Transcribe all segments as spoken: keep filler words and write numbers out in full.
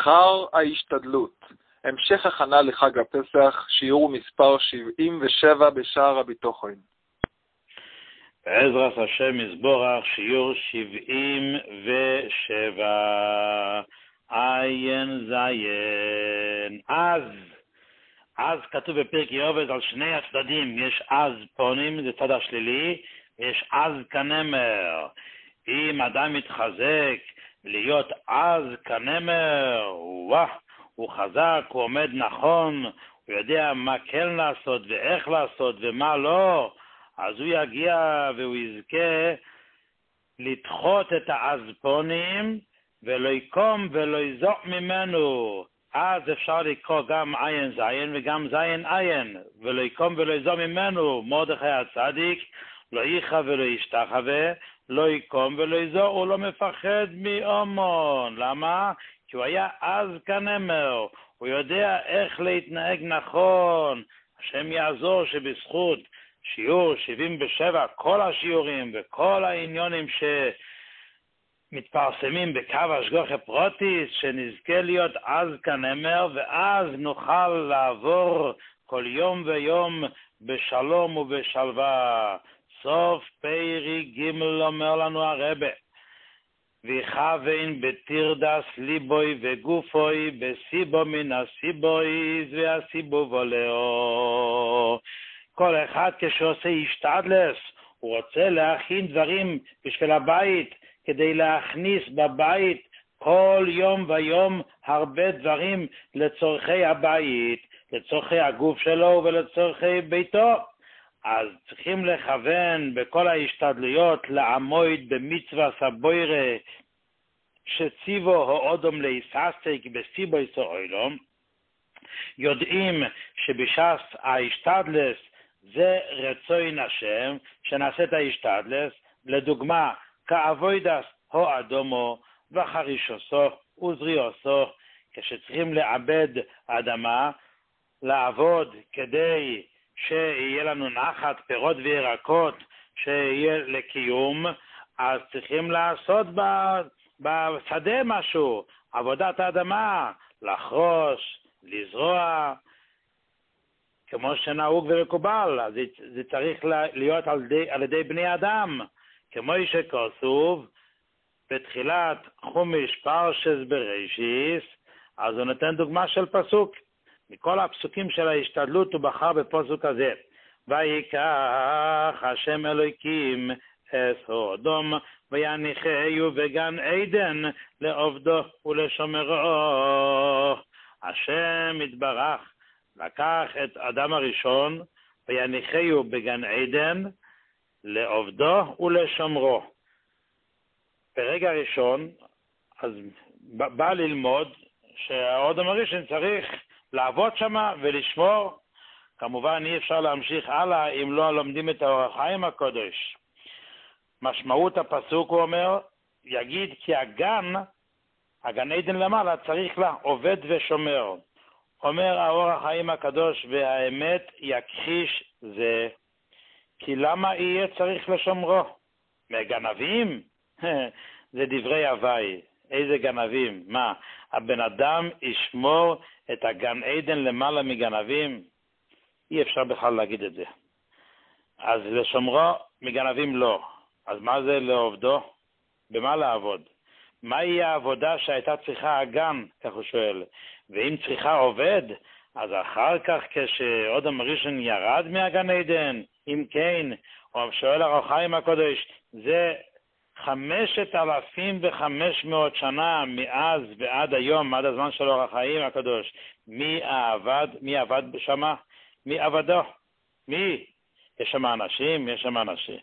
שכר ההשתדלות. המשך הכנה לחג הפסח, שיעור מספר שבעים ושבע בשער הביטחון. בעזרת השם יזבורך, שיעור שבעים ושבע. עין זין. אז, אז כתוב בפרק יובס על שני הצדדים. יש אז פונים, זה צד השלילי, יש אז כנמר. אם אדם מתחזק להיות אז כנמר, וואה, הוא חזק, הוא עומד נכון, הוא יודע מה כן לעשות ואיך לעשות ומה לא, אז הוא יגיע והוא יזכה לדחות את האזפונים ולא יקום ולא יזוק ממנו. אז אפשר לקרוא גם עין זין וגם זין עין, ולא יקום ולא יזוק ממנו. מרדכי הצדיק לא ייחא ולא ישתחווה, לא יקום ולא יזוק, הוא לא מפחד מאומון. למה? כי הוא היה אז כנמר, הוא יודע איך להתנהג נכון. השם יעזור שבזכות שיעור שבעים ושבע, כל השיעורים וכל העניונים שמתפרסמים בקו השגחה פרוטיס, שנזכה להיות אז כנמר, ואז נוכל לעבור כל יום ויום בשלום ובשלווה. סוף פרי גימל אומר לנו הרבה, ויכוון בתירדס ליבוי וגופוי בסיבו מן הסיבויז והסיבו ולאו. כל אחד כשעושה השתדלס, הוא רוצה להכין דברים בשביל הבית, כדי להכניס בבית כל יום ויום הרבה דברים לצורכי הבית, לצורכי הגוף שלו ולצורכי ביתו. אז צריכים לכוון בכל ההשתדלויות לעמוד במצווה סבוירה שציבו האודום להיססק בסיבו יסאוילום. יודעים שבשס ההשתדלס זה רצון השם, שנעשה את ההשתדלס, לדוגמה כאבוידס הו אדומו וחרישוסו וזריוסו, כשצריכים לעבד אדמה, לעבוד כדי שיהיה לנו נחת פירות וירקות, שיהיה לקיום, אז צריכים לעשות בשדה משהו, עבודת האדמה, לחרוש, לזרוע, כמו שנהוג ומקובל. אז זה צריך להיות על ידי, על ידי בני אדם, כמו שכתוב בתחילת חומש פרשס בראשיס. אז הוא נותן דוגמה של פסוק. מכל הפסוקים של ההשתדלות הוא בחר בפסוק הזה, ויקח השם אלוקים את האדום ויניחהו בגן עדן לעובדו ולשומרו. השם יתברך לקח את אדם הראשון ויניחהו בגן עדן לעובדו ולשומרו. ברגע הראשון אז בא ללמוד שהאדם הראשון צריך לעבוד שמה ולשמור. כמובן אי אפשר להמשיך הלאה אם לא לומדים את האור החיים הקודש. משמעות הפסוק הוא אומר, יגיד כי הגן, הגן עדן למעלה צריך לה עובד ושומר. אומר האור החיים הקדוש, והאמת יכחיש זה, כי למה יהיה צריך לשומרו? מגנבים? זה דברי הווי. איזה גנבים? מה? הבן אדם ישמור את הגן עדן למעלה מגנבים? אי אפשר בכלל להגיד את זה. אז לשומרו מגנבים לא. אז מה זה לעובדו? במה לעבוד? מהי העבודה שהייתה צריכה הגן? כך הוא שואל. ואם צריכה עובד, אז אחר כך כשאדם הראשון ירד מהגן עדן, אם כן, הוא שואל האור החיים הקודש, זה חמשת אלפים וחמש מאות שנה מאז ועד היום, עד הזמן של אור החיים הקדוש. מי עבד? מי עבד שמה? מי עבדו? מי? יש שם אנשים? יש שם אנשים.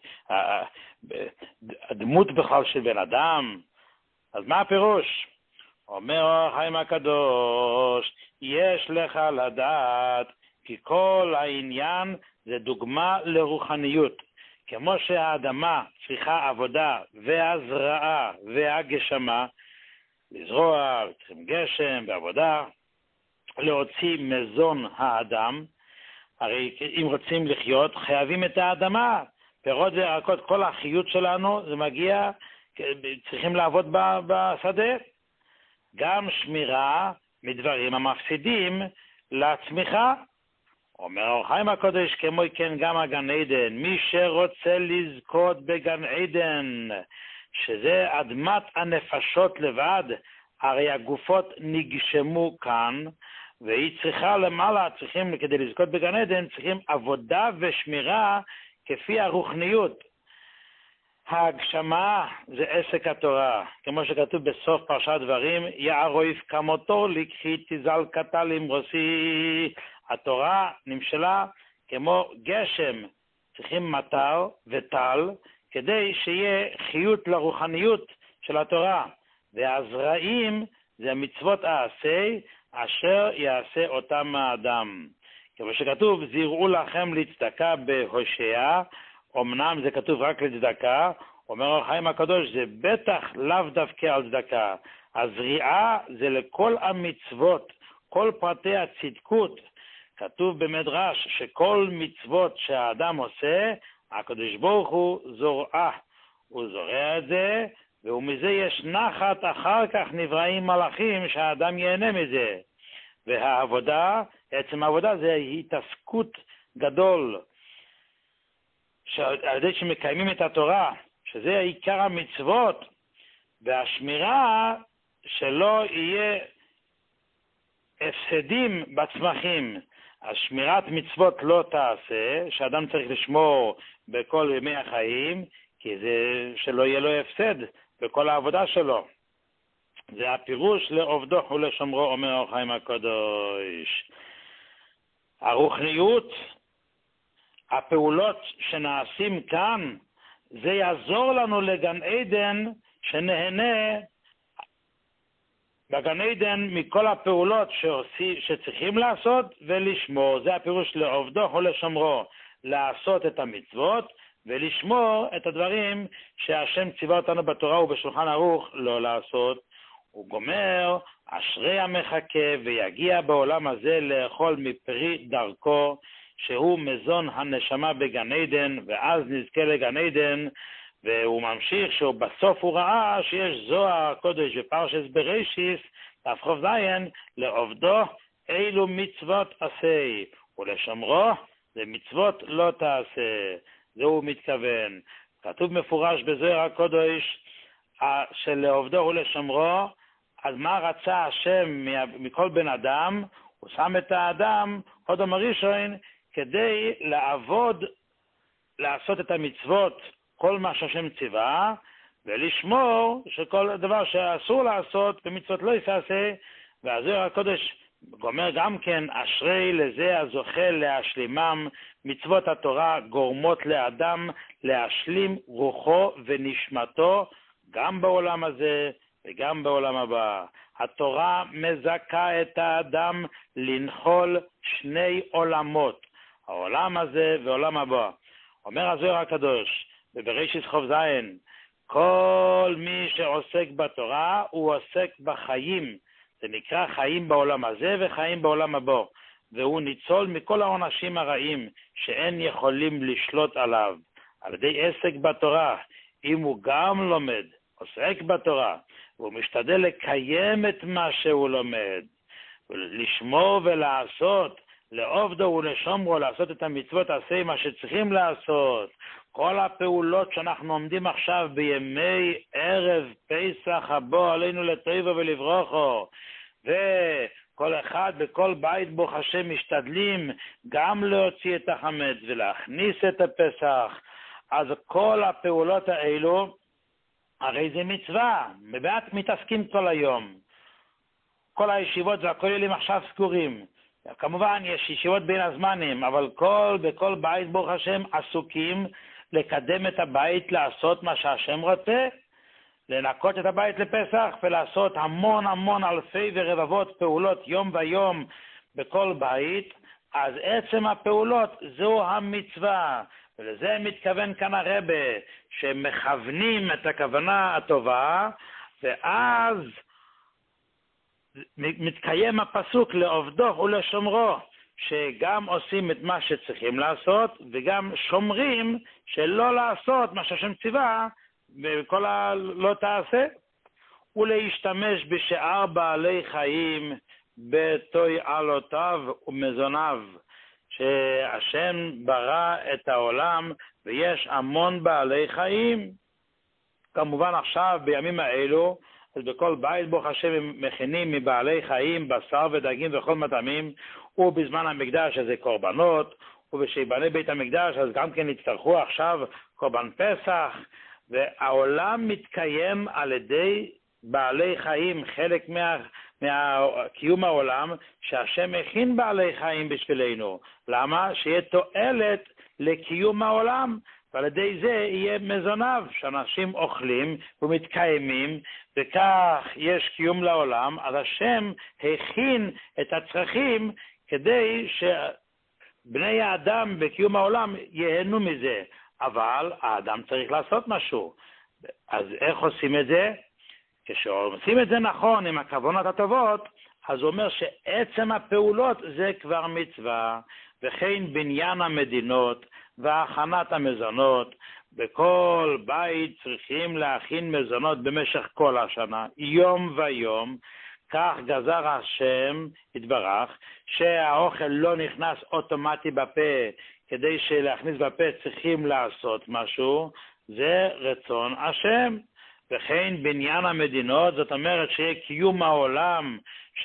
הדמות בכלל של בן אדם. אז מה הפירוש? אומר אור החיים הקדוש, יש לך לדעת כי כל העניין זה דוגמה לרוחניות. כמו שהאדמה צריכה עבודה והזרעה והגשמה, לזרוע, צריכים גשם ועבודה, להוציא מזון האדם. הרי אם רוצים לחיות חייבים את האדמה, פירות וירקות, כל החיות שלנו זה מגיע, צריכים לעבוד בשדה. גם שמירה מדברים המפסידים לצמיחה. אומר אור החיים הקודש, כמו כן גם הגן עדן, מי שרוצה לזכות בגן עדן, שזה אדמת הנפשות לבד, הרי הגופות נגשמו כאן, והיא צריכה למעלה, צריכים, כדי לזכות בגן עדן, צריכים עבודה ושמירה כפי הרוחניות. ההגשמה זה עסק התורה, כמו שכתוב בסוף פרשת דברים, יערויף כמותו לקחי תזל קטל אמרוסי. התורה נמשלה כמו גשם, צריכים מטר וטל כדי שיהיה חיות לרוחניות של התורה, והזרעים זה המצוות העשה אשר יעשה אותם האדם. כמו שכתוב, זירעו לכם לצדקה בהושע, אמנם זה כתוב רק לצדקה, אומר אור החיים הקדוש, זה בטח לאו דווקא על צדקה. הזריעה זה לכל המצוות, כל פרטי הצדקות. כתוב במדרש שכל מצוות שהאדם עושה, הקדוש ברוך הוא זורעה. הוא זורע את זה, ומזה יש נחת, אחר כך נבראים מלאכים שהאדם ייהנה מזה. והעבודה, עצם העבודה זה התעסקות גדול. שעל ידי שמקיימים את התורה, שזה עיקר המצוות, והשמירה שלא יהיה הפסדים בצמחים. אז שמירת מצוות לא תעשה, שאדם צריך לשמור בכל ימי החיים, כי זה שלא יהיה לו הפסד בכל העבודה שלו. זה הפירוש לעובדו ולשומרו, אומר אור החיים הקדוש. הרוחניות, הפעולות שנעשים כאן, זה יעזור לנו לגן עדן שנהנה בגן עדן מכל הפעולות שעושים, שצריכים לעשות ולשמור. זה הפירוש לעובדו ולשומרו, לעשות את המצוות ולשמור את הדברים שהשם ציווה אותנו בתורה ובשולחן ערוך לא לעשות. הוא גומר, אשרי המחכה ויגיע בעולם הזה לאכול מפרי דרכו, שהוא מזון הנשמה בגן עדן, ואז נזכה לגן עדן. והוא ממשיך שבסוף הוא ראה שיש זוהר קודש בפרשת בראשית, דף חוף זין, לעובדו אילו מצוות עשה, ולשומרו זה מצוות לא תעשה. זה הוא מתכוון. כתוב מפורש בזוהר הקודש שלעובדו ולשומרו, אז מה רצה השם מכל בן אדם? הוא שם את האדם, אדם הראשון, כדי לעבוד, לעשות את המצוות, כל מה שהשם ציווה, ולשמור שכל דבר שאסור לעשות במצוות לא יעשה. והזוהר הקודש גומר גם כן, אשרי לזה הזוכה להשלימם, מצוות התורה גורמות לאדם להשלים רוחו ונשמתו, גם בעולם הזה וגם בעולם הבא. התורה מזכה את האדם לנחול שני עולמות, העולם הזה ועולם הבא. אומר הזוהר הקדוש בבראשית חוף זין, כל מי שעוסק בתורה הוא עוסק בחיים, זה נקרא חיים בעולם הזה וחיים בעולם הבא, והוא ניצול מכל העונשים הרעים שאין יכולים לשלוט עליו על ידי עסק בתורה. אם הוא גם לומד, עוסק בתורה, והוא משתדל לקיים את מה שהוא לומד, לשמור ולעשות, לעובדו ולשומרו, לעשות את המצוות, עשה מה שצריכים לעשות. כל הפעולות שאנחנו עומדים עכשיו בימי ערב פסח הבא עלינו לטובה ולברוכו, וכל אחד בכל בית ברוך השם משתדלים גם להוציא את החמץ ולהכניס את הפסח. אז כל הפעולות האלו, הרי זה מצווה, מבעת מתעסקים כל היום. כל הישיבות והכוללים עכשיו סגורים. כמובן יש ישיבות בין הזמנים, אבל כל, בכל בית ברוך השם עסוקים לקדם את הבית, לעשות מה שהשם רוצה, לנקות את הבית לפסח ולעשות המון המון אלפי ורבבות פעולות יום ויום בכל בית. אז עצם הפעולות זו המצווה, ולזה מתכוון כאן הרבה, שמכוונים את הכוונה הטובה, ואז מתקיים הפסוק לעובדו ולשומרו, שגם עושים את מה שצריכים לעשות, וגם שומרים שלא לעשות מה שהשם ציווה, וכל הלא תעשה. ולהשתמש בשאר בעלי חיים בתועלותיו ומזוניו, שהשם ברא את העולם ויש המון בעלי חיים. כמובן עכשיו בימים האלו, אז בכל בית ברוך השם מכינים מבעלי חיים, בשר ודגים וכל מטעמים, ובזמן המקדש הזה קורבנות, ובשיבנה בית המקדש אז גם כן יצטרכו עכשיו קורבן פסח, והעולם מתקיים על ידי בעלי חיים, חלק מה, מהקיום העולם שהשם הכין בעלי חיים בשבילנו. למה? שיהיה תועלת לקיום העולם, ועל ידי זה יהיה מזוניו, שאנשים אוכלים ומתקיימים, וכך יש קיום לעולם. אז השם הכין את הצרכים כדי שבני האדם בקיום העולם ייהנו מזה, אבל האדם צריך לעשות משהו. אז איך עושים את זה? כשעושים את זה נכון עם הכוונות הטובות, אז הוא אומר שעצם הפעולות זה כבר מצווה, וכן בניין המדינות והכנת המזונות. בכל בית צריכים להכין מזונות במשך כל השנה, יום ויום. כך גזר השם יתברך, שהאוכל לא נכנס אוטומטי בפה, כדי שלהכניס בפה צריכים לעשות משהו, זה רצון השם. וכן בניין המדינות, זאת אומרת שיהיה קיום העולם,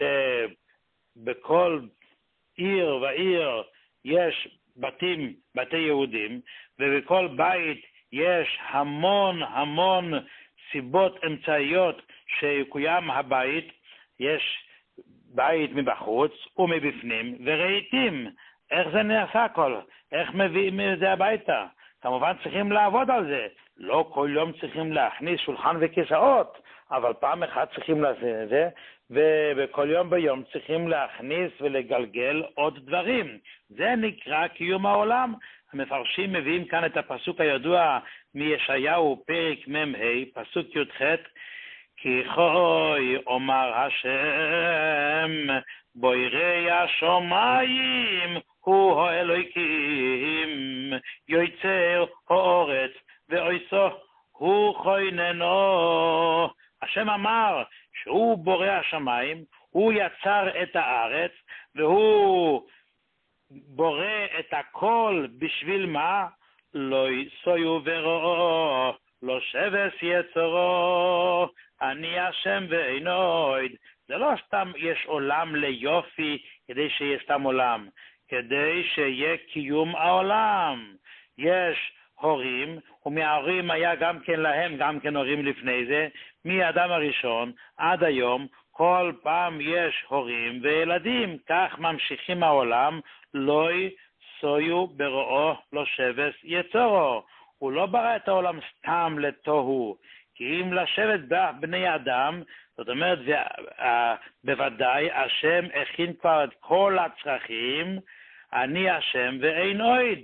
שבכל עיר ועיר יש בתים, בתי יהודים, ובכל בית יש המון המון סיבות אמצעיות שיקוים הבית. יש בית מבחוץ ומבפנים ורהיטים. איך זה נעשה הכל? איך מביאים את זה הביתה? כמובן צריכים לעבוד על זה. לא כל יום צריכים להכניס שולחן וכיסאות, אבל פעם אחת צריכים לעשות את זה, ובכל יום ביום צריכים להכניס ולגלגל עוד דברים. זה נקרא קיום העולם. המפרשים מביאים כאן את הפסוק הידוע מישעיהו פרק מ"ה, פסוק י"ח, כי חוי אומר השם בוירי השמיים הוא האלוהים יוצר הארץ ואויסו הוא כוננו. השם אמר שהוא בורא השמיים, הוא יצר את הארץ, והוא בורא את הכל בשביל מה? לא יסויו ורואו, לא שבס יצרו, אני השם ואינו עוד. זה לא סתם יש עולם ליופי כדי שיהיה סתם עולם, כדי שיהיה קיום העולם. יש הורים, ומההורים היה גם כן להם, גם כן הורים לפני זה, מהאדם הראשון עד היום, כל פעם יש הורים וילדים, כך ממשיכים העולם, לא סויו ברואו, לא שבס יצרו. הוא לא ברא את העולם סתם לתוהו, כי אם לשבת בני אדם, זאת אומרת, בוודאי השם הכין כבר את כל הצרכים, אני השם ואין עוד.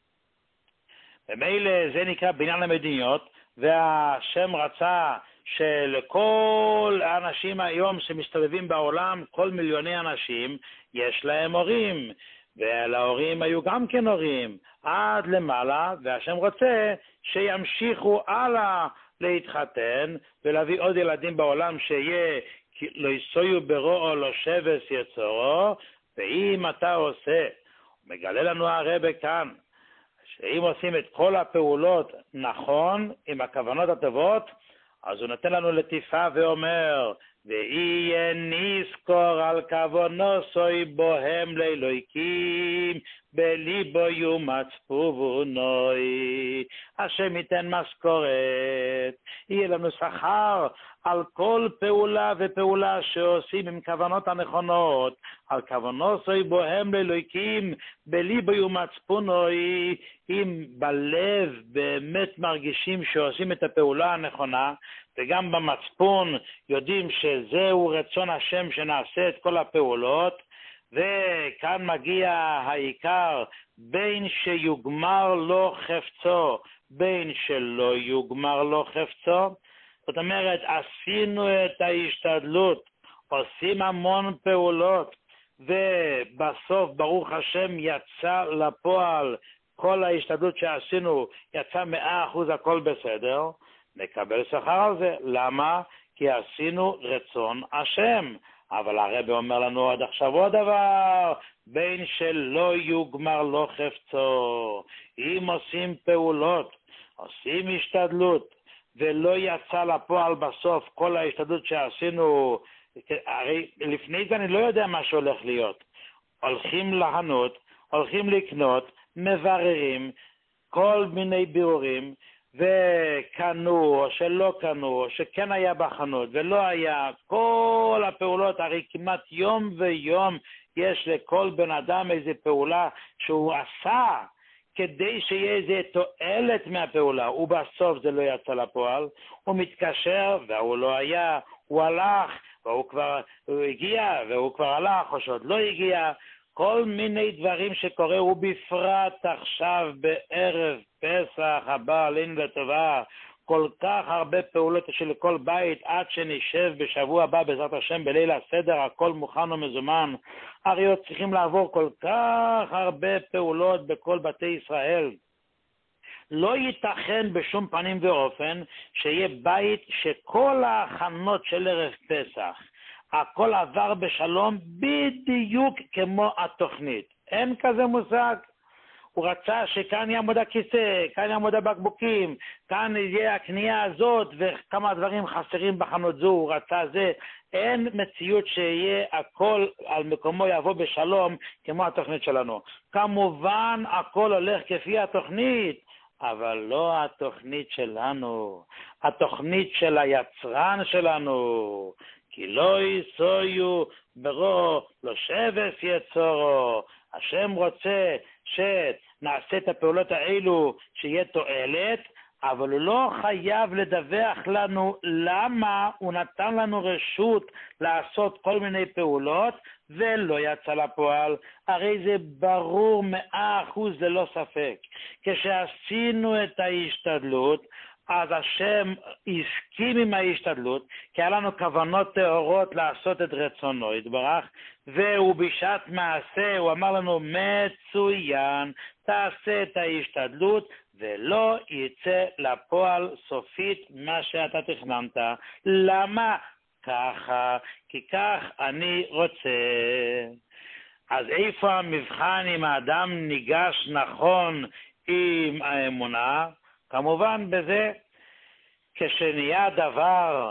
ומילא זה נקרא בניין המדיניות, והשם רצה שלכל האנשים היום שמסתובבים בעולם, כל מיליוני אנשים, יש להם הורים, ולהורים היו גם כן הורים, עד למעלה, והשם רוצה שימשיכו הלאה להתחתן, ולהביא עוד ילדים בעולם שיהיה לא יסויו ברואו לא שבס יצרו. ואם אתה עושה, מגלה לנו הרב כאן, שאם עושים את כל הפעולות נכון, עם הכוונות הטובות, אז הוא נותן לנו לטיפה ואומר, ויהיה נזכור על כוונוסוי בוהם לאלוהיקים, בליבו יומצפובונוי. השם ייתן משכורת, יהיה לנו שכר על כל פעולה ופעולה שעושים עם כוונות הנכונות, על כוונוסוי בוהם לאלוהיקים, בליבו יומצפובונוי. אם בלב באמת מרגישים שעושים את הפעולה הנכונה, וגם במצפון יודעים שזהו רצון השם שנעשה את כל הפעולות, וכאן מגיע העיקר, בין שיוגמר לו חפצו, בין שלא יוגמר לו חפצו. זאת אומרת, עשינו את ההשתדלות, עושים המון פעולות, ובסוף ברוך השם יצא לפועל, כל ההשתדלות שעשינו יצא מאה אחוז הכל בסדר, נקבל שכר על זה. למה? כי עשינו רצון השם. אבל הרב אומר לנו עד עכשיו עוד דבר, בין שלא יוגמר לא חפצו. אם עושים פעולות, עושים השתדלות, ולא יצא לפועל בסוף כל ההשתדלות שעשינו, הרי לפני זה אני לא יודע מה שהולך להיות. הולכים לחנות, הולכים לקנות, מבררים, כל מיני בירורים, וקנו או שלא קנו, או שכן היה בחנות ולא היה, כל הפעולות, הרי כמעט יום ויום יש לכל בן אדם איזו פעולה שהוא עשה, כדי שיהיה איזו תועלת מהפעולה, ובסוף זה לא יצא לפועל, הוא מתקשר והוא לא היה, הוא הלך, והוא כבר הוא הגיע, והוא כבר הלך, או שעוד לא הגיע, כל מיני דברים שקורה, ובפרט עכשיו בערב פסח הבא עלינו לטובה, כל כך הרבה פעולות של כל בית, עד שנשב בשבוע הבא בעזרת השם בליל הסדר, הכל מוכן ומזומן, הרי עוד צריכים לעבור כל כך הרבה פעולות בכל בתי ישראל. לא ייתכן בשום פנים ואופן שיהיה בית שכל ההכנות של ערב פסח, הכל עבר בשלום בדיוק כמו התוכנית. אין כזה מושג. הוא רצה שכאן יעמוד הכיסא, כאן יעמוד הבקבוקים, כאן יהיה הקנייה הזאת וכמה דברים חסרים בחנות זו, הוא רצה זה. אין מציאות שיהיה הכל על מקומו יבוא בשלום כמו התוכנית שלנו. כמובן הכל הולך כפי התוכנית, אבל לא התוכנית שלנו, התוכנית של היצרן שלנו. כי לא יסויו ברו, לא שבס יצורו. השם רוצה שנעשה את הפעולות האלו שיהיה תועלת, אבל הוא לא חייב לדווח לנו למה הוא נתן לנו רשות לעשות כל מיני פעולות ולא יצא לפועל. הרי זה ברור מאה אחוז ללא ספק. כשעשינו את ההשתדלות, אז השם הסכים עם ההשתדלות, כי היה לנו כוונות טהורות לעשות את רצונו, יתברך, והוא בשעת מעשה, הוא אמר לנו, מצוין, תעשה את ההשתדלות, ולא יצא לפועל סופית מה שאתה תכננת. למה? ככה, כי כך אני רוצה. אז איפה המבחן אם האדם ניגש נכון עם האמונה? כמובן בזה, כשנהיה דבר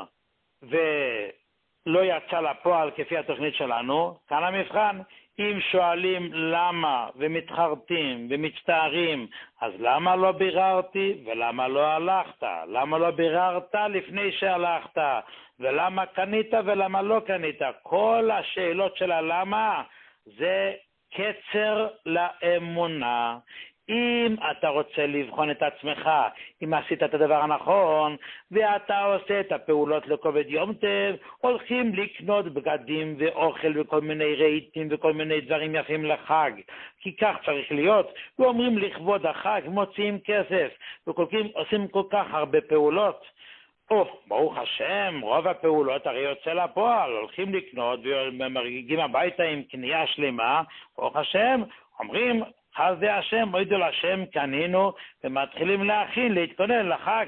ולא יצא לפועל כפי התוכנית שלנו, כאן המבחן. אם שואלים למה ומתחרטים ומצטערים, אז למה לא ביררתי ולמה לא הלכת? למה לא ביררת לפני שהלכת? ולמה קנית ולמה לא קנית? כל השאלות של הלמה זה קצר לאמונה. אם אתה רוצה לבחון את עצמך, אם עשית את הדבר הנכון, ואתה עושה את הפעולות לכובד יום טוב, הולכים לקנות בגדים ואוכל וכל מיני רהיטים וכל מיני דברים יפים לחג, כי כך צריך להיות, ואומרים לכבוד החג, מוציאים כסף, ועושים כל כך הרבה פעולות. או, ברוך השם, רוב הפעולות הרי יוצא לפועל, הולכים לקנות ומרגיגים הביתה עם קנייה שלמה, ברוך השם, אומרים, חסדי השם, מועידו לשם, קנינו, ומתחילים להכין, להתכונן לחג.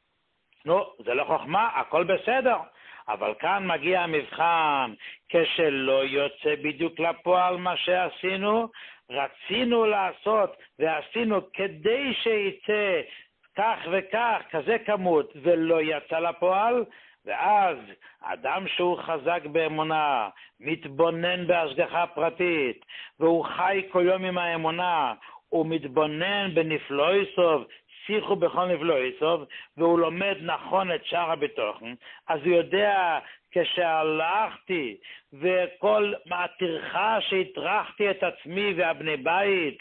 נו, זה לא חוכמה, הכל בסדר. אבל כאן מגיע המבחן, כשלא יוצא בדיוק לפועל מה שעשינו, רצינו לעשות ועשינו כדי שיצא כך וכך, כזה כמות, ולא יצא לפועל, ואז אדם שהוא חזק באמונה, מתבונן בהשגחה פרטית, והוא חי כל יום עם האמונה, הוא מתבונן בנפלאי סוף, שיחו בכל נפלאי סוף, והוא לומד נכון את שער הביטחון, אז הוא יודע, כשהלכתי וכל הטרחה שהטרחתי את עצמי והבני בית,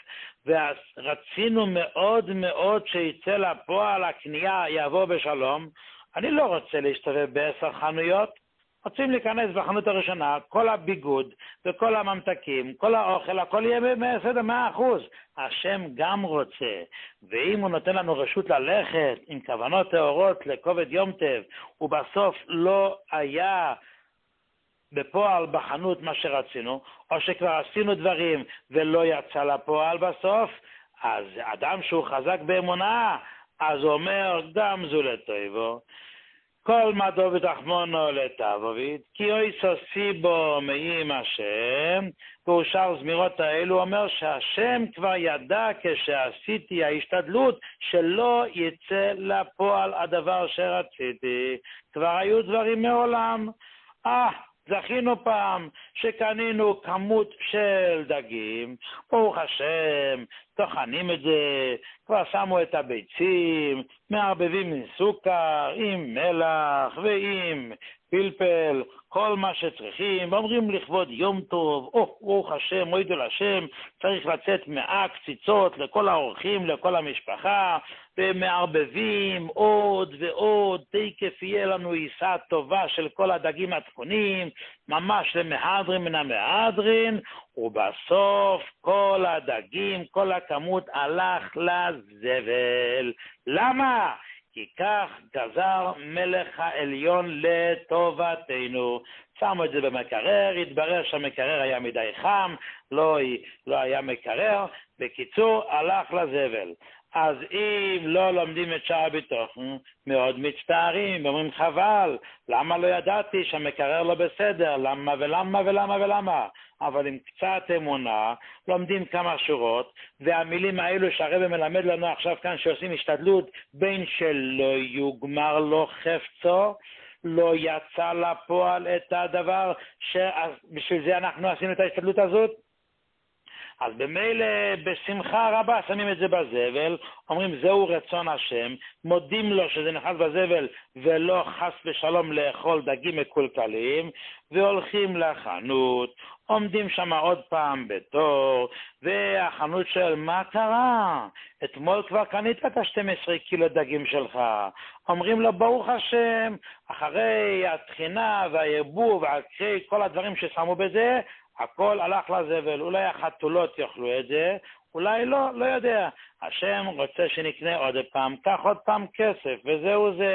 ורצינו מאוד מאוד שיצא לפועל הקנייה יבוא בשלום, אני לא רוצה להשתובב בעשר חנויות, רוצים להיכנס בחנות הראשונה, כל הביגוד וכל הממתקים, כל האוכל, הכל יהיה בסדר מאה אחוז. השם גם רוצה, ואם הוא נותן לנו רשות ללכת עם כוונות טהורות לכובד יום טוב, ובסוף לא היה בפועל בחנות מה שרצינו, או שכבר עשינו דברים ולא יצא לפועל בסוף, אז אדם שהוא חזק באמונה, אז הוא אומר, גם זו לטובו. כל מדו ותחמונו לתבובית, כי אוי סוסי בו מעם השם, והוא שר זמירות האלו, אומר שהשם כבר ידע כשעשיתי ההשתדלות שלא יצא לפועל הדבר שרציתי. כבר היו דברים מעולם. אה, זכינו פעם שקנינו כמות של דגים, ברוך השם, טוחנים את זה, כבר שמו את הביצים, מערבבים עם סוכר, עם מלח ועם פלפל, כל מה שצריכים, ואומרים לכבוד יום טוב, או, ברוך השם, מועידו לשם, צריך לצאת מאה קציצות לכל האורחים, לכל המשפחה, ומערבבים עוד ועוד, תקף יהיה לנו עיסה טובה של כל הדגים התכונים, ממש למהדרין מן המהדרין, ובסוף כל הדגים, כל הכמות הלך לזבל. למה? כי כך גזר מלך העליון לטובתנו. שמו את זה במקרר, התברר שהמקרר היה מדי חם, לא, לא היה מקרר, בקיצור הלך לזבל. אז אם לא לומדים את שער הביטחון, מאוד מצטערים, אומרים חבל, למה לא ידעתי שהמקרר לא בסדר, למה ולמה ולמה ולמה. אבל עם קצת אמונה, לומדים כמה שורות, והמילים האלו שהרבא מלמד לנו עכשיו כאן שעושים השתדלות, בין שלא יוגמר לו חפצו, לא יצא לפועל את הדבר, שבשביל זה אנחנו עשינו את ההשתדלות הזאת, אז במילא בשמחה רבה שמים את זה בזבל, אומרים זהו רצון השם, מודים לו שזה נכנס בזבל ולא חס ושלום לאכול דגים מקולקלים, והולכים לחנות, עומדים שם עוד פעם בתור, והחנות שואל מה קרה? אתמול כבר קנית את ה-שנים עשר קילו דגים שלך. אומרים לו ברוך השם, אחרי התחינה והיבוא ואחרי כל הדברים ששמו בזה, הכל הלך לזבל. אולי החתולות יאכלו את זה, אולי לא, לא יודע. השם רוצה שנקנה עוד פעם, קח עוד פעם כסף, וזהו זה.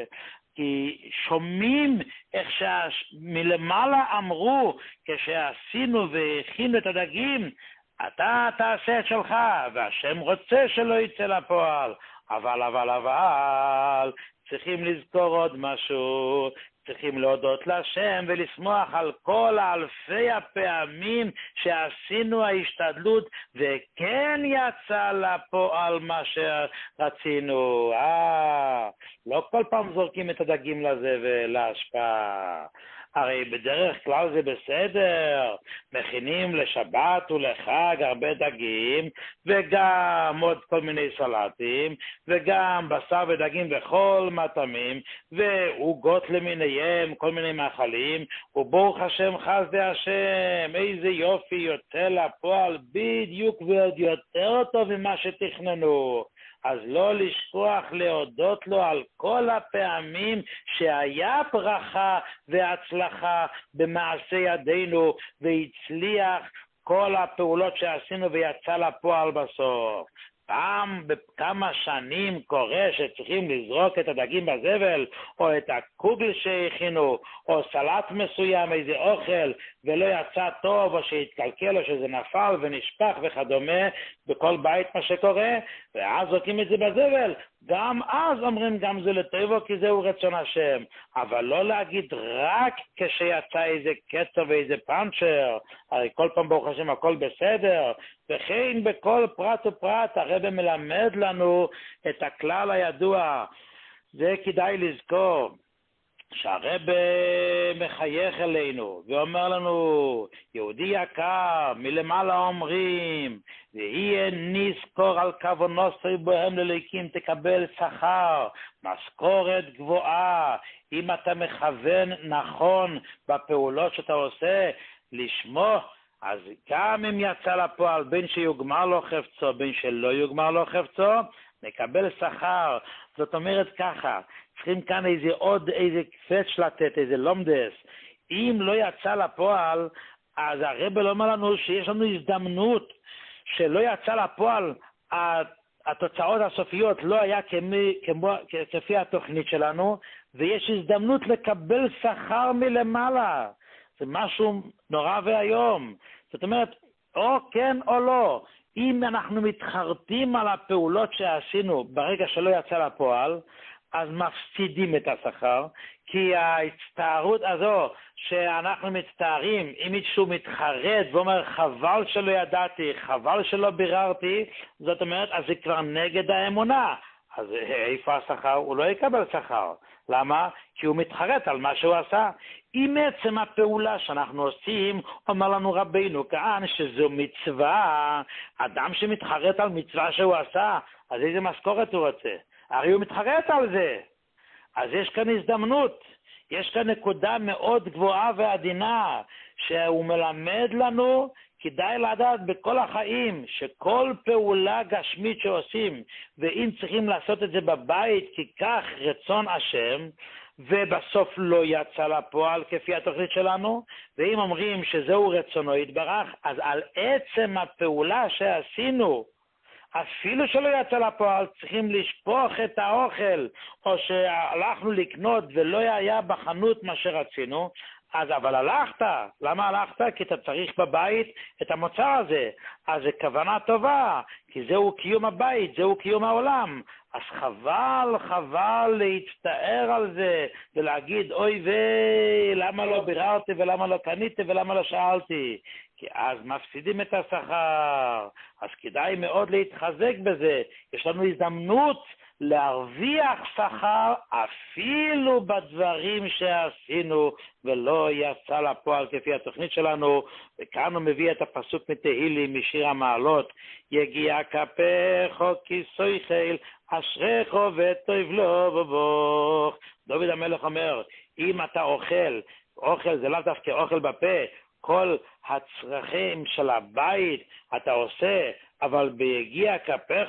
כי שומעים איך שמלמעלה אמרו, כשעשינו והכינו את הדגים, אתה תעשה את שלך, והשם רוצה שלא יצא לפועל. אבל, אבל, אבל, צריכים לזכור עוד משהו, צריכים להודות להשם ולשמוח על כל האלפי הפעמים שעשינו ההשתדלות וכן יצא לפועל מה שרצינו. אה, לא כל פעם זורקים את הדגים לזה ולהשפעה. הרי בדרך כלל זה בסדר, מכינים לשבת ולחג הרבה דגים, וגם עוד כל מיני סלטים, וגם בשר ודגים וכל מטעמים, ועוגות למיניהם, כל מיני מאכלים, וברוך השם חסדי השם, איזה יופי יוצא לפועל בדיוק ועוד יותר טוב ממה שתכננו. אז לא לשכוח להודות לו על כל הפעמים שהיה ברכה והצלחה במעשה ידינו והצליח כל הפעולות שעשינו ויצא לפועל בסוף. פעם בכמה שנים קורה שצריכים לזרוק את הדגים בזבל, או את הקוגל שהכינו, או סלט מסוים, איזה אוכל, ולא יצא טוב, או שהתקלקל, או שזה נפל ונשפך וכדומה, בכל בית מה שקורה, ואז זורקים את זה בזבל. גם אז אומרים גם זה לטובו, כי זהו רצון השם. אבל לא להגיד רק כשיצא איזה קצר ואיזה פאנצ'ר, הרי כל פעם ברוך השם הכל בסדר, וכן בכל פרט ופרט הרב מלמד לנו את הכלל הידוע. זה כדאי לזכור, שהרב מחייך אלינו ואומר לנו, יהודי יקר, מלמעלה אומרים, ויהיה נזכור על כוונוסי בהם לליקים תקבל שכר, משכורת גבוהה. אם אתה מכוון נכון בפעולות שאתה עושה, לשמוע, אז גם אם יצא לפועל, בין שיוגמר לו חפצו, בין שלא יוגמר לו חפצו, נקבל שכר. זאת אומרת ככה, צריכים כאן איזה עוד, איזה קפץ לתת, איזה לומדס. אם לא יצא לפועל, אז הרב אומר לנו שיש לנו הזדמנות שלא יצא לפועל, התוצאות הסופיות לא היה כמי, כמו, כפי התוכנית שלנו, ויש הזדמנות לקבל שכר מלמעלה. זה משהו נורא והיום. זאת אומרת, או כן או לא. אם אנחנו מתחרטים על הפעולות שעשינו ברגע שלא יצא לפועל, אז מפסידים את השכר, כי ההצטערות הזו שאנחנו מצטערים, אם מישהו מתחרט ואומר חבל שלא ידעתי, חבל שלא ביררתי, זאת אומרת, אז זה כבר נגד האמונה. אז איפה השכר? הוא לא יקבל שכר. למה? כי הוא מתחרט על מה שהוא עשה. אם עצם הפעולה שאנחנו עושים, אומר לנו רבינו כאן שזו מצווה, אדם שמתחרט על מצווה שהוא עשה, אז איזה משכורת הוא רוצה? הרי הוא מתחרט על זה. אז יש כאן הזדמנות, יש כאן נקודה מאוד גבוהה ועדינה, שהוא מלמד לנו, כדאי לדעת בכל החיים, שכל פעולה גשמית שעושים, ואם צריכים לעשות את זה בבית, כי כך רצון השם, ובסוף לא יצא לפועל כפי התוכנית שלנו, ואם אומרים שזהו רצונו יתברך, אז על עצם הפעולה שעשינו, אפילו שלא יצא לפועל, צריכים לשפוך את האוכל, או שהלכנו לקנות ולא היה בחנות מה שרצינו, אז אבל הלכת. למה הלכת? כי אתה צריך בבית את המוצר הזה. אז זה כוונה טובה, כי זהו קיום הבית, זהו קיום העולם. אז חבל, חבל להצטער על זה, ולהגיד, אוי ויי, למה לא ביררתי ולמה לא קניתי ולמה לא שאלתי? כי אז מפסידים את השכר. אז כדאי מאוד להתחזק בזה. יש לנו הזדמנות להרוויח שכר אפילו בדברים שעשינו ולא יצא לפועל כפי התוכנית שלנו. וכאן הוא מביא את הפסוק מתהילים משיר המעלות, יגיע כפיך כיסוי חיל אשריך וטוב לו בבוך. דוד המלך אומר, אם אתה אוכל, אוכל זה לאו דווקא אוכל בפה, כל הצרכים של הבית אתה עושה, אבל ביגיע כפיך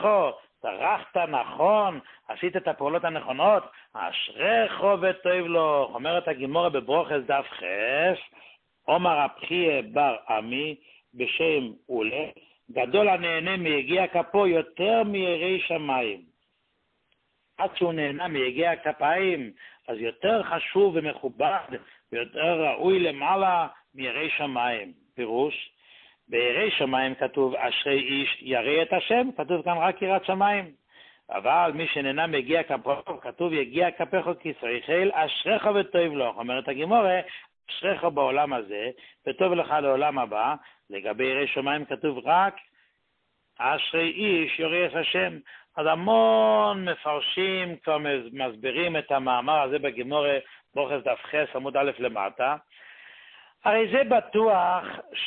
טרחת נכון, עשית את הפעולות הנכונות, אשריך וטוב לו. אומרת הגימורה בברוכס דף חס, אומר הבחיה בר עמי בשם אולה, גדול הנהנה מיגיע כפו יותר מירי שמיים. עד שהוא נהנה מיגיע כפיים, אז יותר חשוב ומכובד, ויותר ראוי למעלה מירי שמיים. פירוש, בירי שמיים כתוב אשרי איש ירא את השם, כתוב כאן רק יראת שמיים. אבל מי שנהנה מגיע כפו, כתוב יגיע כפיך כיסוי חיל אשריך וטוב לו. אומרת הגימורה, אשריך בעולם הזה וטוב לך לעולם הבא. לגבי ירי שמיים כתוב רק אשרי איש ירא את השם. אז המון מפרשים כבר מסבירים את המאמר הזה בגימורה ברוכס דף חס עמוד א' למטה. הרי זה בטוח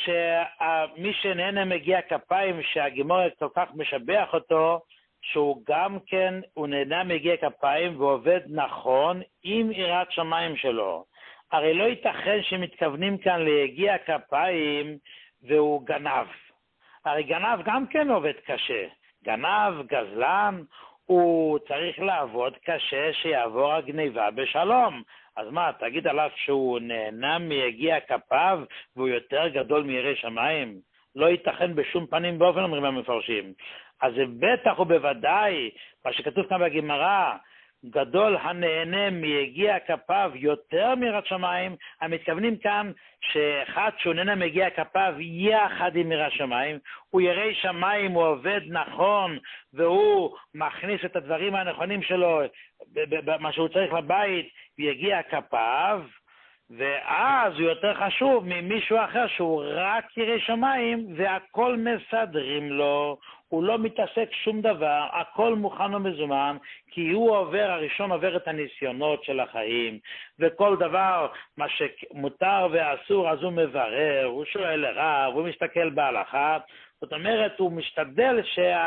שמי שנהנה מגיע כפיים, שהגימורה כל כך משבח אותו, שהוא גם כן, הוא נהנה מגיע כפיים ועובד נכון עם יראת שמיים שלו. הרי לא ייתכן שמתכוונים כאן להגיע כפיים והוא גנב. הרי גנב גם כן עובד קשה. גנב, גזלן, הוא צריך לעבוד קשה שיעבור הגניבה בשלום. אז מה, תגיד עליו שהוא נהנה מיגיע כפיו והוא יותר גדול מירי שמיים? לא ייתכן בשום פנים באופן, אומרים המפרשים. אז זה בטח ובוודאי, מה שכתוב כאן בגמרא, גדול הנהנה מיגיע כפיו יותר מיראת שמיים, המתכוונים כאן שאחד שהוא נהנה מיגיע כפיו יחד עם יראת שמיים, הוא ירא שמיים, הוא עובד נכון, והוא מכניס את הדברים הנכונים שלו, מה שהוא צריך לבית, ויגיע כפיו, ואז הוא יותר חשוב ממישהו אחר שהוא רק ירא שמיים, והכל מסדרים לו, הוא לא מתעסק שום דבר, הכל מוכן ומזומן, כי הוא עובר, הראשון עובר את הניסיונות של החיים, וכל דבר, מה שמותר ואסור, אז הוא מברר, הוא שואל לרב, הוא מסתכל בהלכה. זאת אומרת, הוא משתדל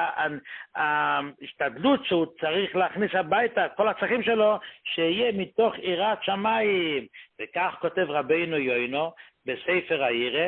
שההשתדלות שהוא צריך להכניס הביתה, כל הצרכים שלו, שיהיה מתוך יראת שמיים. וכך כותב רבינו יוינו בספר הירא,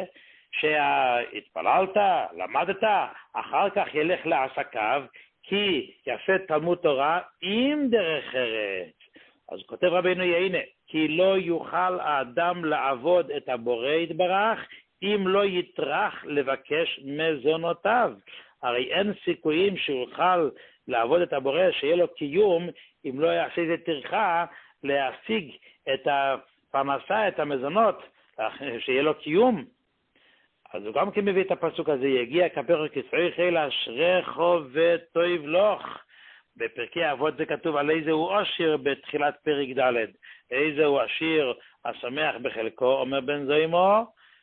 שהתפללת, למדת, אחר כך ילך לעסקיו, כי יפה תלמוד תורה עם דרך ארץ. אז כותב רבינו יוינו, כי לא יוכל האדם לעבוד את הבורא יתברך, אם לא יטרח לבקש מזונותיו. הרי אין סיכויים שיוכל לעבוד את הבורא, שיהיה לו קיום, אם לא יעשה איזה טרחה להשיג את הפרנסה, את המזונות, שיהיה לו קיום. אז הוא גם כן מביא את הפסוק הזה, יגיע כפיך כיסוי חיל אשריך וטוב לך. בפרקי אבות זה כתוב על איזה הוא עשיר בתחילת פרק ד', איזה הוא עשיר השמח בחלקו, אומר בן זוימו,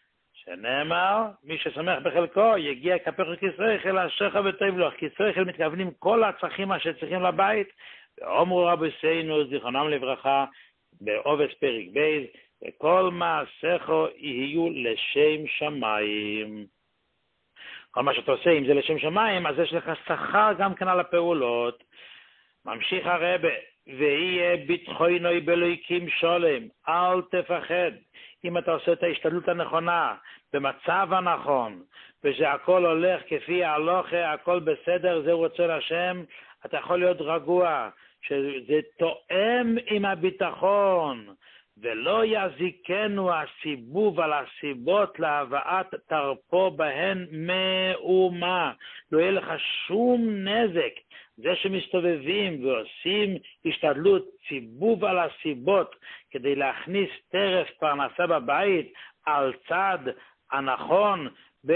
שנאמר, מי ששמח בחלקו יגיע כפך כסריכל אשריך וטוב לו, כסריכל מתכוונים כל הצרכים שצריכים לבית, ואומרו רבותינו זיכרונם לברכה, בעובס פרק ב', וכל מעשיך יהיו לשם שמיים. כל מה שאתה עושה, אם זה לשם שמיים, אז יש לך שכר גם כן על הפעולות. ממשיך הרבה, ויהיה ביטחונוי באלוהיקים שולם, אל תפחד. אם אתה עושה את ההשתדלות הנכונה, במצב הנכון, וזה הכל הולך כפי ההלוכה, הכל בסדר, זה רוצה להשם, אתה יכול להיות רגוע, שזה תואם עם הביטחון, ולא יזיקנו הסיבוב על הסיבות להבאת תרפו בהן מאומה. לא יהיה לך שום נזק. זה שמסתובבים ועושים השתדלות סיבוב על הסיבות כדי להכניס טרף פרנסה בבית על צד הנכון ב...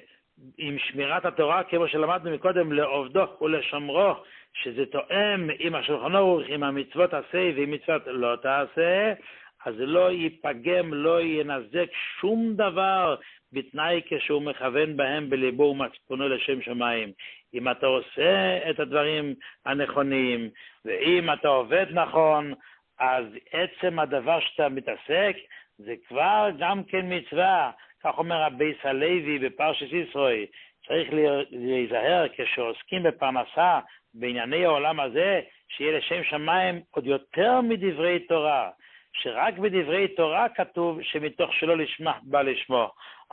עם שמירת התורה, כמו שלמדנו מקודם, לעובדו ולשמרו, שזה תואם עם השולחן ערוך, עם המצוות עשה ועם מצוות לא תעשה, אז לא ייפגם, לא ינזק שום דבר בתנאי כשהוא מכוון בהם בליבו ומצפונו לשם שמיים. אם אתה עושה את הדברים הנכונים, ואם אתה עובד נכון, אז עצם הדבר שאתה מתעסק, זה כבר גם כן מצווה. כך אומר רבי סלוי בפרשת ישראל, צריך להיזהר כשעוסקים בפרנסה בענייני העולם הזה, שיהיה לשם שמיים עוד יותר מדברי תורה. שרק בדברי תורה כתוב שמתוך שלא לשמה בא לשמו,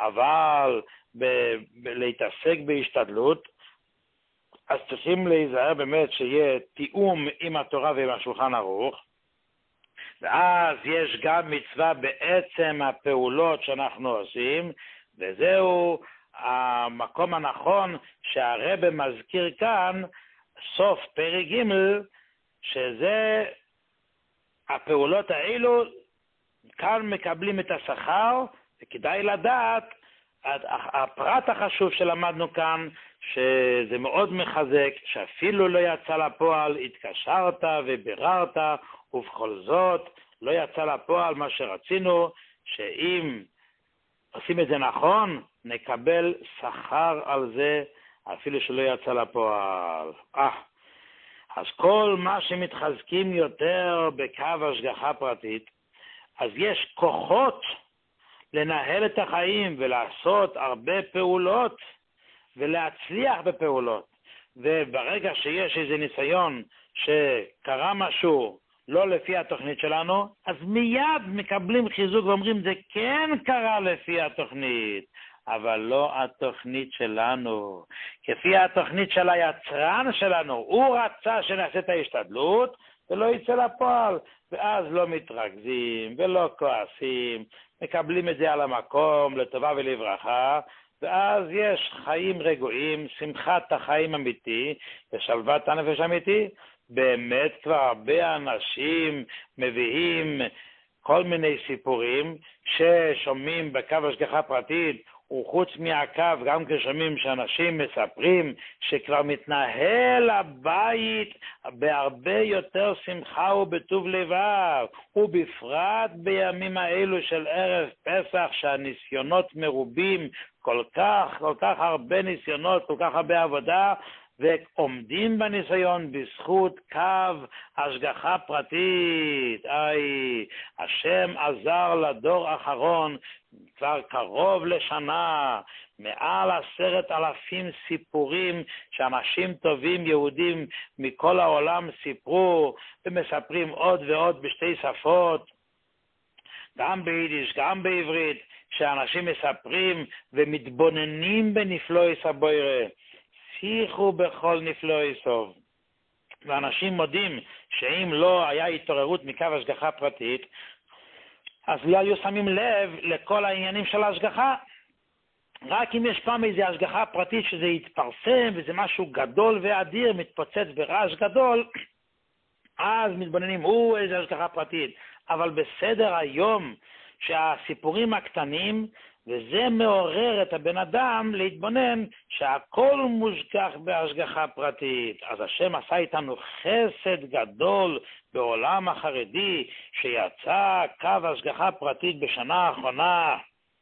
אבל ב- ב- להתעסק בהשתדלות, אז צריכים להיזהר באמת שיהיה תיאום עם התורה ועם השולחן ערוך, ואז יש גם מצווה בעצם הפעולות שאנחנו עושים, וזהו המקום הנכון שהרב מזכיר כאן, סוף פרק ג', שזה הפעולות האלו, כאן מקבלים את השכר, וכדאי לדעת, הפרט החשוב שלמדנו כאן, שזה מאוד מחזק, שאפילו לא יצא לפועל, התקשרת וביררת, ובכל זאת לא יצא לפועל מה שרצינו, שאם עושים את זה נכון, נקבל שכר על זה, אפילו שלא יצא לפועל. אה. אז כל מה שמתחזקים יותר בקו השגחה פרטית, אז יש כוחות לנהל את החיים ולעשות הרבה פעולות ולהצליח בפעולות. וברגע שיש איזה ניסיון שקרה משהו לא לפי התוכנית שלנו, אז מיד מקבלים חיזוק ואומרים זה כן קרה לפי התוכנית. אבל לא התוכנית שלנו. כפי התוכנית של היצרן שלנו, הוא רצה שנעשה את ההשתדלות, ולא יצא לפועל, ואז לא מתרכזים ולא כועסים, מקבלים את זה על המקום לטובה ולברכה, ואז יש חיים רגועים, שמחת החיים אמיתי, ושלוות הנפש אמיתי. באמת כבר הרבה אנשים מביאים כל מיני סיפורים ששומעים בקו השגחה פרטית, וחוץ מהקו גם כשומעים שאנשים מספרים שכבר מתנהל הבית בהרבה יותר שמחה ובטוב לבב, ובפרט בימים האלו של ערב פסח שהניסיונות מרובים, כל כך, כל כך הרבה ניסיונות, כל כך הרבה עבודה, ועומדים בניסיון בזכות קו השגחה פרטית. איי, השם עזר לדור האחרון כבר קרוב לשנה, מעל עשרת אלפים סיפורים שאנשים טובים יהודים מכל העולם סיפרו, ומספרים עוד ועוד בשתי שפות, גם ביידיש, גם בעברית, שאנשים מספרים ומתבוננים בנפלאי הבורא. שיחו בכל נפלאי סוף. ואנשים מודים שאם לא היה התעוררות מקו השגחה פרטית, אז לא היו שמים לב לכל העניינים של ההשגחה. רק אם יש פעם איזו השגחה פרטית שזה יתפרסם וזה משהו גדול ואדיר, מתפוצץ ברעש גדול, אז מתבוננים, הוא איזו השגחה פרטית. אבל בסדר היום שהסיפורים הקטנים וזה מעורר את הבן אדם להתבונן שהכל מושגח בהשגחה פרטית. אז השם עשה איתנו חסד גדול בעולם החרדי, שיצא קו השגחה פרטית בשנה האחרונה.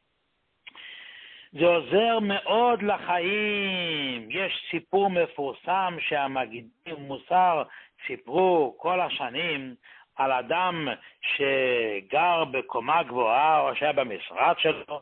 זה עוזר מאוד לחיים. יש סיפור מפורסם שהמגידים מוסר סיפרו כל השנים על אדם שגר בקומה גבוהה או שהיה במשרד שלו,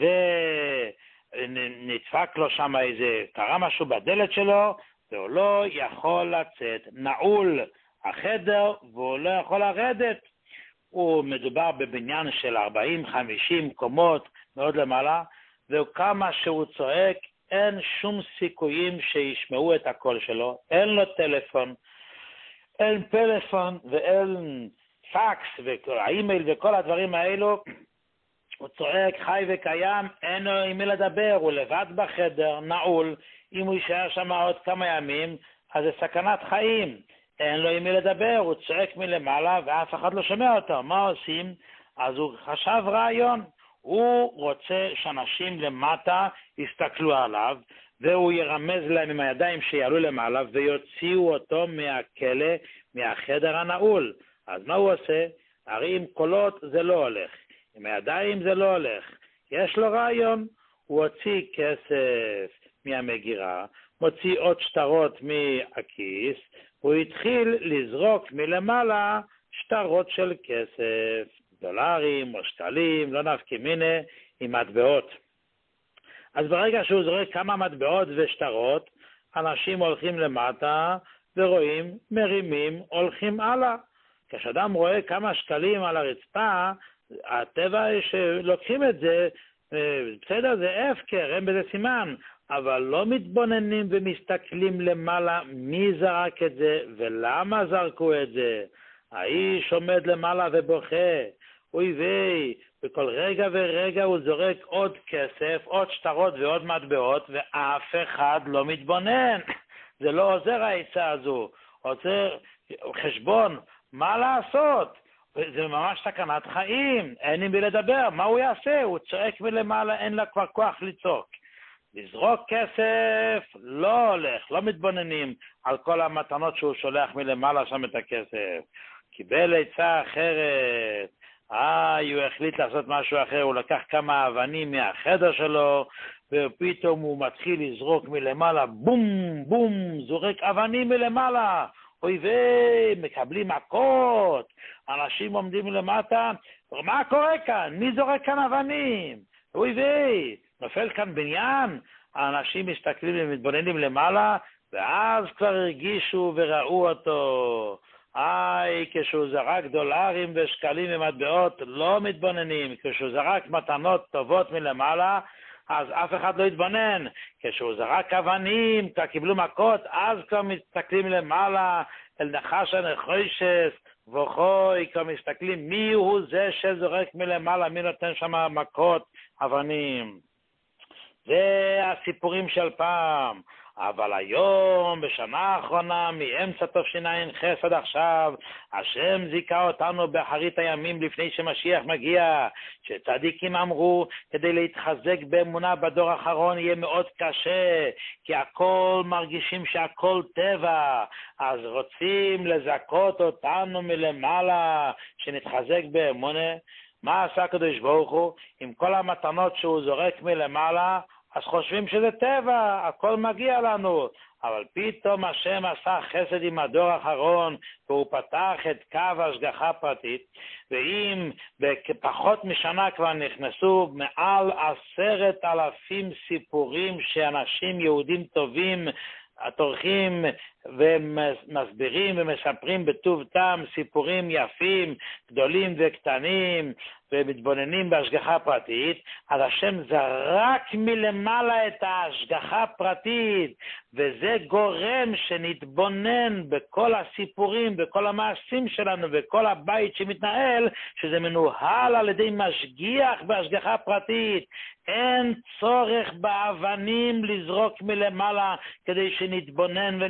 ונדפק לו שם איזה, קרה משהו בדלת שלו, והוא לא יכול לצאת, נעול החדר והוא לא יכול לרדת. הוא מדובר בבניין של ארבעים חמישים קומות מאוד למעלה, וכמה שהוא צועק אין שום סיכויים שישמעו את הקול שלו, אין לו טלפון, אין פלאפון ואין פקס והאימייל וכל הדברים האלו. הוא צועק חי וקיים, אין לו עם מי לדבר, הוא לבד בחדר, נעול. אם הוא יישאר שם עוד כמה ימים, אז זה סכנת חיים. אין לו עם מי לדבר, הוא צועק מלמעלה ואף אחד לא שומע אותו. מה עושים? אז הוא חשב רעיון. הוא רוצה שאנשים למטה יסתכלו עליו, והוא ירמז להם עם הידיים שיעלו למעלה ויוציאו אותו מהכלא, מהחדר הנעול. אז מה הוא עושה? הרי עם קולות זה לא הולך. עם הידיים זה לא הולך. יש לו רעיון. הוא הוציא כסף מהמגירה, מוציא עוד שטרות מהכיס, הוא התחיל לזרוק מלמעלה שטרות של כסף, דולרים או שקלים, לא נפקא מינה, עם מטבעות. אז ברגע שהוא זורק כמה מטבעות ושטרות, אנשים הולכים למטה ורואים, מרימים, הולכים הלאה. כשאדם רואה כמה שקלים על הרצפה, הטבע שלוקחים את זה, בסדר, זה הפקר, אין בזה סימן, אבל לא מתבוננים ומסתכלים למעלה מי זרק את זה ולמה זרקו את זה. האיש עומד למעלה ובוכה, אוי ויי, בכל רגע ורגע הוא זורק עוד כסף, עוד שטרות ועוד מטבעות, ואף אחד לא מתבונן. זה לא עוזר העצה הזו, עוזר חשבון, מה לעשות? זה ממש סכנת חיים, אין עם מי לדבר, מה הוא יעשה? הוא צועק מלמעלה, אין לה כבר כוח לצעוק. לזרוק כסף לא הולך, לא מתבוננים על כל המתנות שהוא שולח מלמעלה שם את הכסף. קיבל עצה אחרת, אה, הוא החליט לעשות משהו אחר, הוא לקח כמה אבנים מהחדר שלו, ופתאום הוא מתחיל לזרוק מלמעלה, בום, בום, זורק אבנים מלמעלה. אוי ויי, מקבלים מכות, אנשים עומדים למטה, מה קורה כאן? מי זורק כאן אבנים? אוי ויי, נופל כאן בניין? האנשים מסתכלים ומתבוננים למעלה, ואז כבר הרגישו וראו אותו. איי, כשהוא זרק דולרים ושקלים ומטבעות, לא מתבוננים. כשהוא זרק מתנות טובות מלמעלה, אז אף אחד לא יתבונן. כשהוא זרק אבנים, כבר קיבלו מכות, אז כבר מסתכלים למעלה, אל נחש הנחושס, וכוי, כבר מסתכלים מי הוא זה שזורק מלמעלה, מי נותן שם מכות, אבנים. זה הסיפורים של פעם. אבל היום, בשנה האחרונה, מאמצע תשע"ח עד עכשיו, השם זיכה אותנו באחרית הימים לפני שמשיח מגיע, שצדיקים אמרו, כדי להתחזק באמונה בדור האחרון יהיה מאוד קשה, כי הכל מרגישים שהכל טבע, אז רוצים לזכות אותנו מלמעלה, שנתחזק באמונה. מה עשה הקדוש ברוך הוא? עם כל המתנות שהוא זורק מלמעלה, אז חושבים שזה טבע, הכל מגיע לנו. אבל פתאום השם עשה חסד עם הדור האחרון, והוא פתח את קו השגחה פרטית, ואם בפחות משנה כבר נכנסו מעל עשרת אלפים סיפורים שאנשים יהודים טובים, התורכים ומסבירים ומספרים בטוב טעם סיפורים יפים, גדולים וקטנים, ומתבוננים בהשגחה פרטית, אז השם זרק מלמעלה את ההשגחה פרטית, וזה גורם שנתבונן בכל הסיפורים, בכל המעשים שלנו, בכל הבית שמתנהל, שזה מנוהל על ידי משגיח בהשגחה פרטית. אין צורך באבנים לזרוק מלמעלה כדי שנתבונן ונסתכל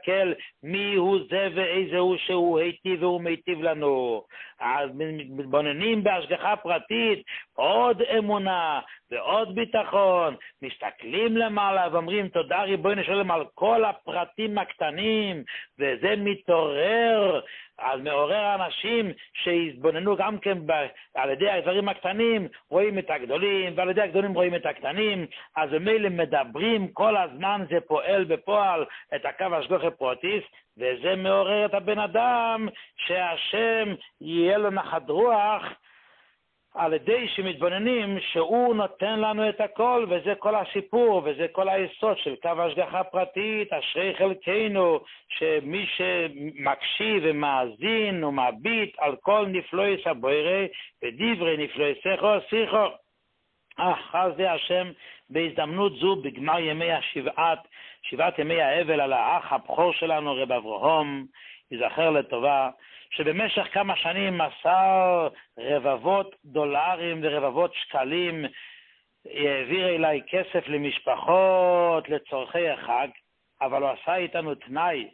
להסתכל מי הוא זה ואיזה הוא שהוא היטיב והוא מיטיב לנו. אז מתבוננים בהשגחה פרטית, עוד אמונה ועוד ביטחון, מסתכלים למעלה ואומרים תודה ריבונו של עולם על כל הפרטים הקטנים, וזה מתעורר, אז מעורר אנשים שהתבוננו גם כן ב, על ידי הדברים הקטנים, רואים את הגדולים, ועל ידי הגדולים רואים את הקטנים, אז במילא מדברים כל הזמן, זה פועל בפועל את הקו השגחה פרטיס, וזה מעורר את הבן אדם שהשם יהיה לו נחת רוח, על ידי שמתבוננים שהוא נותן לנו את הכל, וזה כל הסיפור, וזה כל היסוד של קו השגחה פרטית, אשרי חלקנו, שמי שמקשיב ומאזין ומביט על כל נפלואי סבוירי, ודברי נפלואי שיחו שיחו. אחר זה השם בהזדמנות זו, בגמר ימי השבעת, שבעת ימי האבל על האח הבכור שלנו, רב אברהם, יזכר לטובה, שבמשך כמה שנים מסר רבבות דולרים ורבבות שקלים, העביר אליי כסף למשפחות, לצורכי החג, אבל הוא עשה איתנו תנאי,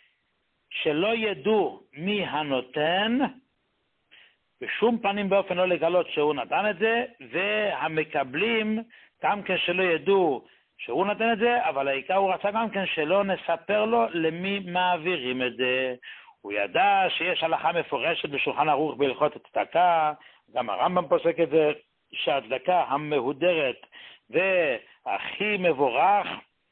שלא ידעו מי הנותן, בשום פנים באופן לא לגלות שהוא נתן את זה, והמקבלים גם כן שלא ידעו שהוא נתן את זה, אבל העיקר הוא רצה גם כן שלא נספר לו למי מעבירים את זה. הוא ידע שיש הלכה מפורשת בשולחן ערוך בהלכות הצדקה, גם הרמב"ם פוסק את זה, שהצדקה המהודרת והכי מבורך,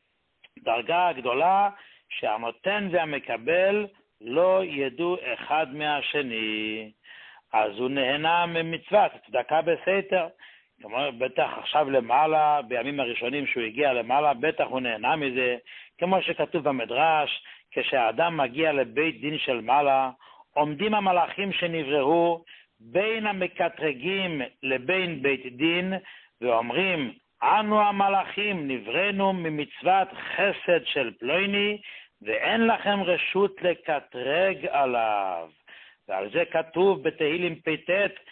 דרגה גדולה, שהנותן והמקבל לא ידעו אחד מהשני. אז הוא נהנה ממצוות צדקה בסתר. כמו בטח עכשיו למעלה, בימים הראשונים שהוא הגיע למעלה, בטח הוא נהנה מזה, כמו שכתוב במדרש, כשהאדם מגיע לבית דין של מעלה, עומדים המלאכים שנבראו בין המקטרגים לבין בית דין, ואומרים, אנו המלאכים נבראנו ממצוות חסד של פלויני, ואין לכם רשות לקטרג עליו. ועל זה כתוב בתהילים פ"ט,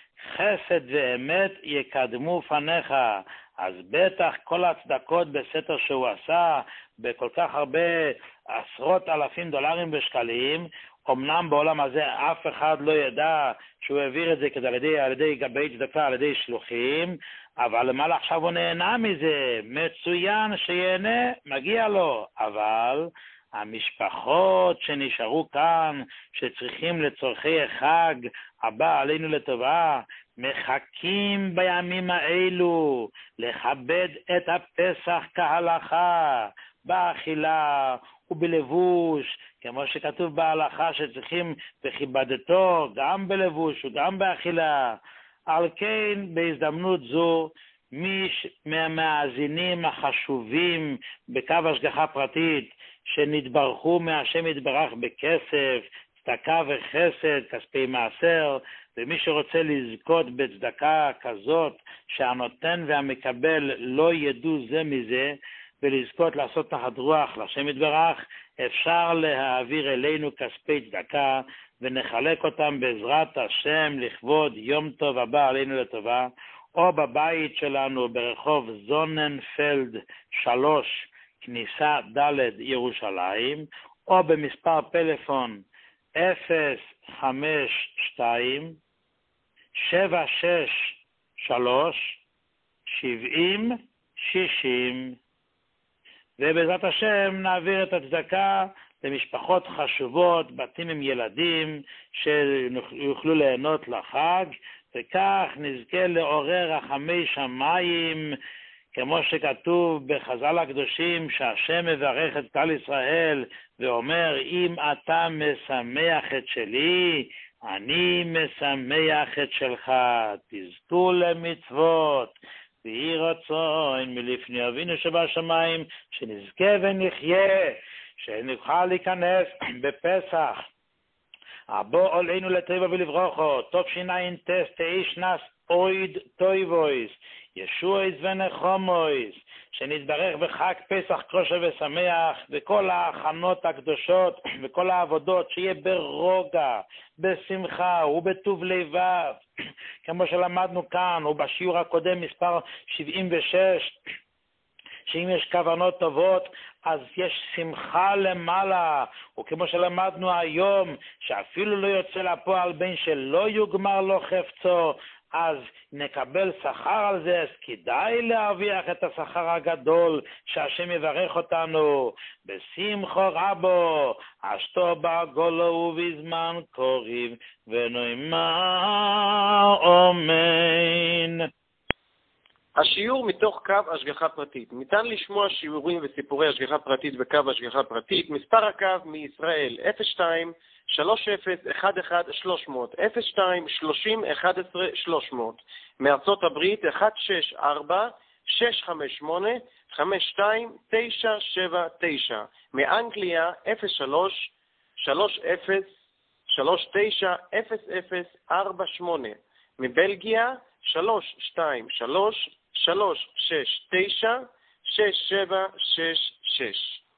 חסד ואמת יקדמו פניך. אז בטח כל הצדקות בסתר שהוא עשה, בכל כך הרבה עשרות אלפים דולרים בשקלים, אמנם בעולם הזה אף אחד לא ידע שהוא העביר את זה כדי על ידי, על ידי גבי צדקה, על ידי שלוחים, אבל למעלה עכשיו הוא נהנה מזה, מצוין שיהנה, מגיע לו, אבל המשפחות שנשארו כאן, שצריכים לצורכי החג הבא עלינו לטובה, מחכים בימים האלו לכבד את הפסח כהלכה, באכילה ובלבוש, כמו שכתוב בהלכה שצריכים בכיבדתו גם בלבוש וגם באכילה. על כן בהזדמנות זו, מי מהמאזינים החשובים בקו השגחה פרטית, שנתברכו מהשם יתברך בכסף, צדקה וחסד, כספי מעשר, ומי שרוצה לזכות בצדקה כזאת, שהנותן והמקבל לא ידעו זה מזה, ולזכות לעשות תחת רוח לשם יתברך, אפשר להעביר אלינו כספי צדקה, ונחלק אותם בעזרת השם לכבוד יום טוב הבא עלינו לטובה, או בבית שלנו ברחוב זוננפלד שלוש, כניסה ד' ירושלים, או במספר פלאפון אפס חמש שתיים שבע שש שלוש שבעים שישים, ובעזרת השם נעביר את הצדקה למשפחות חשובות, בתים עם ילדים שיוכלו ליהנות לחג, וכך נזכה לעורר רחמי שמיים, כמו שכתוב בחז"ל הקדושים, שהשם מברך את כלל ישראל ואומר, אם אתה משמח את שלי, אני משמח את שלך. תזכו למצוות ויהי רצון מלפני אבינו שבשמיים, שנזכה ונחיה, שנוכל להיכנס בפסח הבוא עלינו לטבע ולברוכו, טוב שיניים טס תאיש נס אויד טויבויס, ישועס ונחומויס, שנתברך בחג פסח קרושה ושמח, וכל ההכנות הקדושות וכל העבודות שיהיה ברוגע, בשמחה ובטוב לבב, כמו שלמדנו כאן ובשיעור הקודם מספר שבעים ושש, שאם יש כוונות טובות, אז יש שמחה למעלה, וכמו שלמדנו היום, שאפילו לא יוצא לפועל בין שלא יוגמר לו חפצו, אז נקבל שכר על זה, אז כדאי להרוויח את השכר הגדול שהשם יברך אותנו. בשמחו רבו, אשתו בגולו ובזמן קוריב, ונאמר אמן. השיעור מתוך קו השגחה פרטית. ניתן לשמוע שיעורים וסיפורי השגחה פרטית בקו השגחה פרטית. מספר הקו מישראל אפס שתיים שלוש אפס אחת אחת שלוש מאות, אפס שתיים שלושים אחת עשרה שלוש מאות. מארצות הברית אחת שש ארבע שש חמש שמונה חמש שתיים תשע שבע תשע. מאנגליה אפס שלוש שלוש אפס שלוש תשע אפס אפס ארבע שמונה. מבלגיה שלוש שתיים שלוש שלוש שש תשע שש שבע שש שש.